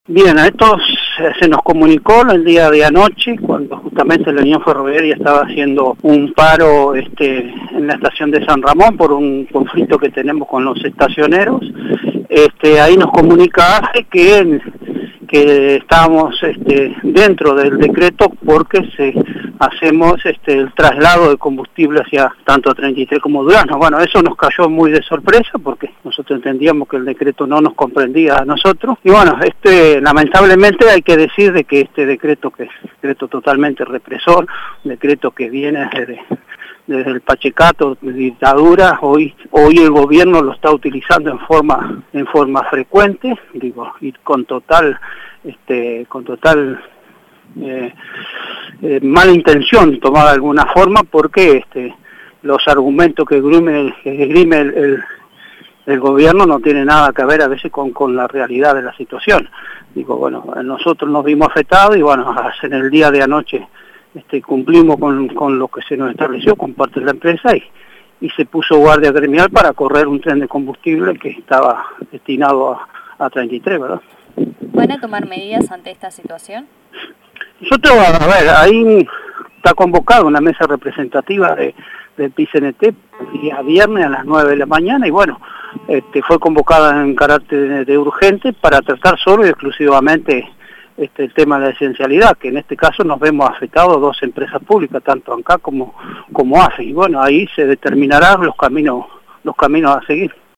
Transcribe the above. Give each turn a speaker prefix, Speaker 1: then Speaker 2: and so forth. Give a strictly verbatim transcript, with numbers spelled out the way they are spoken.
Speaker 1: Bien, a esto se nos comunicó el día de anoche, cuando justamente la Unión Ferroviaria estaba haciendo un paro este, en la estación de San Ramón por un conflicto que tenemos con los estacioneros. Este, ahí nos comunica que, que estábamos este, dentro del decreto porque se, hacemos este, el traslado de combustible hacia tanto treinta y tres como Durazno. Bueno, eso nos cayó muy de sorpresa porque nosotros entendíamos que el decreto no nos comprendía a nosotros. Y bueno, este, lamentablemente hay que decir de que este decreto, que es un decreto totalmente represor, un decreto que viene desde, desde el Pachecato, de dictadura, hoy, hoy el gobierno lo está utilizando en forma, en forma frecuente, digo, y con total, este, con total eh, eh, mala intención tomada de alguna forma, porque este, los argumentos que esgrime, que esgrime el, el el gobierno no tiene nada que ver a veces con, con la realidad de la situación. Digo, bueno, nosotros nos vimos afectados y bueno, en el día de anoche este, cumplimos con, con lo que se nos estableció con parte de la empresa y, y se puso guardia gremial para correr un tren de combustible que estaba destinado a, a treinta y tres, ¿verdad?
Speaker 2: ¿Van a tomar medidas ante esta situación?
Speaker 1: Nosotros, a ver, ahí está convocada una mesa representativa de, del P I C N T el día viernes a las nueve de la mañana y bueno, Este, fue convocada en carácter de, de urgente para tratar solo y exclusivamente este, el tema de la esencialidad, que en este caso nos vemos afectados dos empresas públicas, tanto ANCAP como, como A F E, y bueno, ahí se determinarán los caminos, los caminos a seguir.